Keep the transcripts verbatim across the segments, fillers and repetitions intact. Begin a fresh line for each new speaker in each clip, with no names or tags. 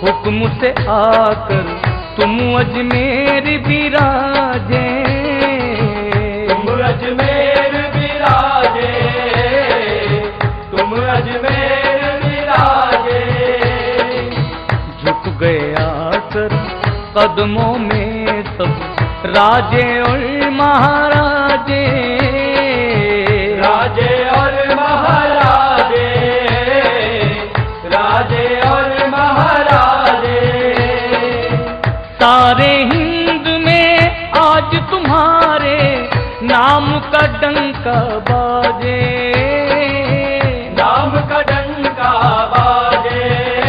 हुक्म से आकर तुम अजमेर विराजे,
तुम अजमेर विराजे, तुम अजमेर विराजे।
झुक गए आकर कदमों में सब राजे और महाराजे,
राजे और महाराजे, राजे और महाराजे।
सारे हिंद में आज तुम्हारे नाम का डंका बाजे,
नाम का डंका बाजे,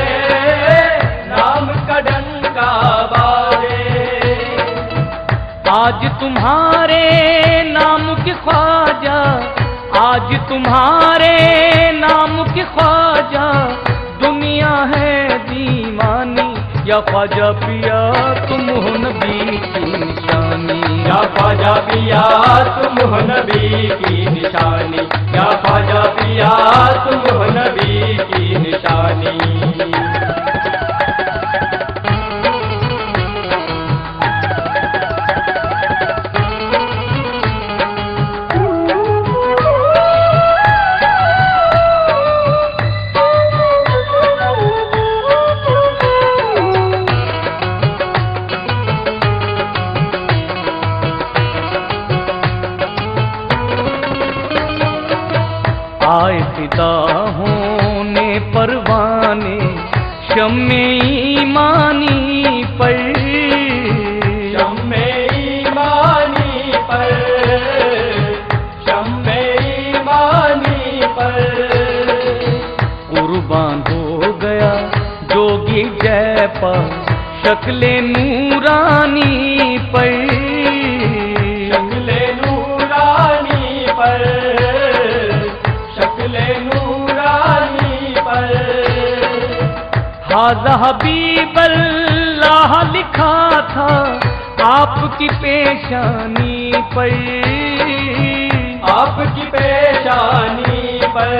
नाम का डंका बाजे।
आज तुम्हारे नाम के ख्वाजा, आज तुम्हारे नाम के ख्वाजा दुनिया है दीवानी। या ख्वाजा पिया तुम हो नबी की निशानी,
या ख्वाजा पिया तुम हो नबी की निशानी, या ख्वाजा पिया तुम हो नबी की निशानी।
आए फिदा होने परवाने शम्मे ईमानी पर,
शम्मे ईमानी पर, शम्मे ईमानी पर।
कुर्बान हो गया जोगी जयपा शक्ले नूरानी पर,
शक्ले नूरानी पर, शक्ले नूरानी पर।
हाज़ा हबीबल्लाह लिखा था आपकी पेशानी पर,
आपकी पेशानी पर,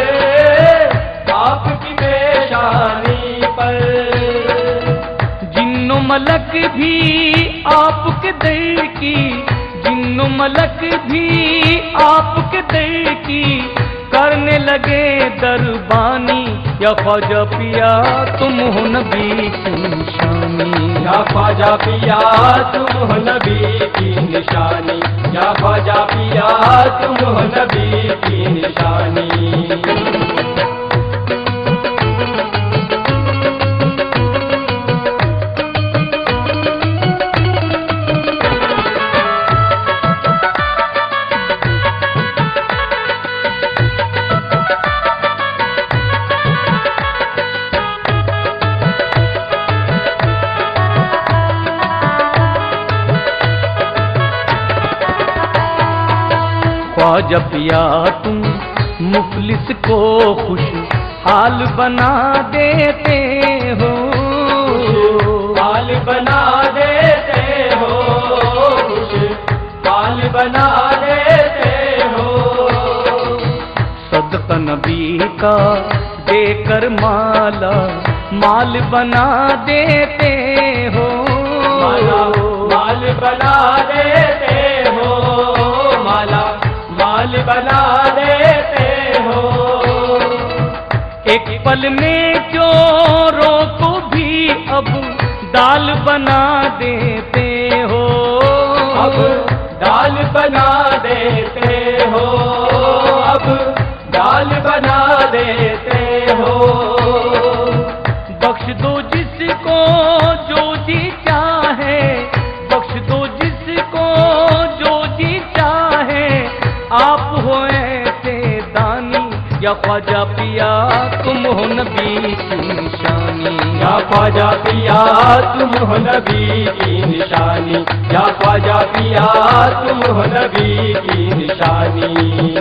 आपकी पेशानी पर।
जिन्नो मलक भी आपके दर की, जिन्नो मलक भी आपके दर की करने लगे दरबानी। या ख्वाजा पिया तुम हो नबी की निशानी,
या ख्वाजा पिया तुम हो नबी की निशानी, या ख्वाजा पिया तुम हो नबी की निशानी।
ख्वाजा पिया तुम मुफलिस को खुश हाल बना देते हो,
हाल बना देते हो, खुश हाल बना देते हो।
सदका नबी का देकर माला माल बना देते हो,
माला माल बना देते हो, माला माल बना देते हो।
एक पल में चोरों को भी अब दाल बना देते हो,
अब दाल बना देते हो, अब दाल बना देते हो।
बख्श दो जिसको जो जी चाहे, बख्श दो जिसको जो जी चाहे, आप हो ऐसे दानी। या ख्वाजा पिया तुम हो नबी की निशानी,
या ख्वाजा पिया तुम हो नबी की निशानी, या ख्वाजा पिया तुम हो नबी की निशानी।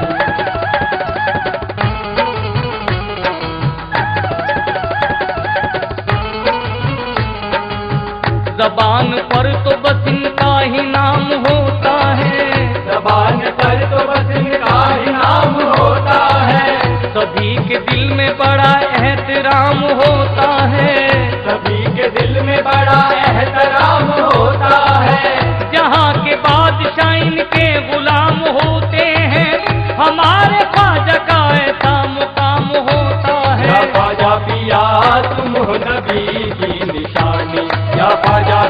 ज़बान पर तो बस इनका ही नाम होता है,
ज़बान पर तो बस इनका ही नाम होता है।
सभी के दिल में बड़ा एहतराम होता है।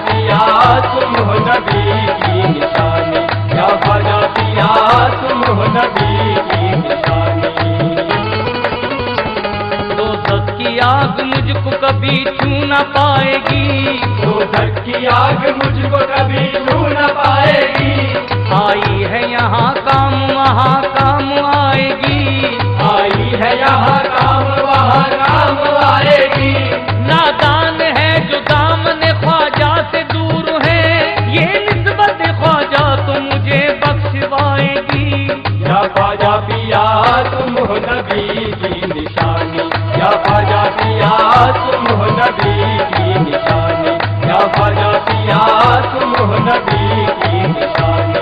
पिया तुम हो नबी की निशानी, या ख्वाजा पिया तुम हो नबी की निशानी।
दोज़ख की आग मुझको कभी छू न पाएगी,
दोज़ख की आग मुझको कभी छू न पाएगी।
आई है यहाँ काम वहाँ काम आएगी,
आई है यहाँ काम वहाँ काम आएगी।
नादान है जो दामन ख्वाजा से दूर है, ये निस्बत ख्वाजा तो मुझे बख्शवाएगी।
या ख्वाजा पिया तुम हो नबी की निशानी, या ख्वाजा पिया तुम हो नबी की निशानी, या ख्वाजा पिया तुम हो नबी की निशानी।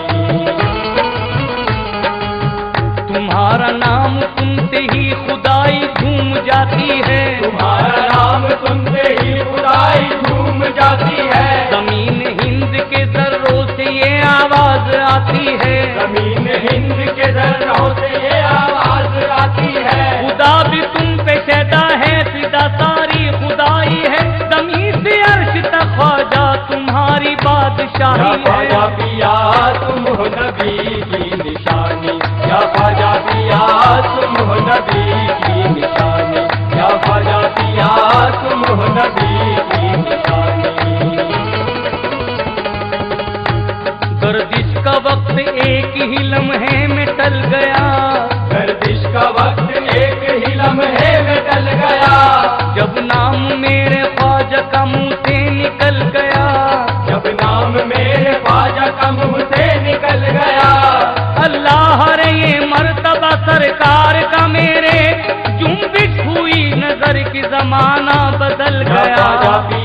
तुम्हारा नाम सुनते ही खुदाई झूम जाती है,
तुम्हारा नाम सुनते ही खुदाई झूम जाती है।
जमीन हिंद के जर्रों से ये आवाज आती है,
जमीन हिंद के जर्रों से ये आवाज आती है।
खुदा भी तुम पे शैदा है, फिदा सारी खुदाई है। जमीन से अर्श तक ख्वाजा तुम्हारी बादशाही
या ख्वाजा
है।
पिया तुम हो नबी की निशानी, या ख्वाजा पिया तुम हो नबी की निशानी, या ख्वाजा पिया तुम हो नबी की निशानी।
गर्दिश का वक्त एक ही लम्हे में टल गया,
गर्दिश का वक्त एक ही लम्हे में टल गया।
जब नाम मेरे ख्वाजा का मुंह से निकल गया,
जब नाम मेरे ख्वाजा का मुंह से निकल गया।
अल्लाह रे ये मर्तबा सरकार का मेरे जुम्बिश हुई नजर की जमाना बदल
या ख्वाजा
गया।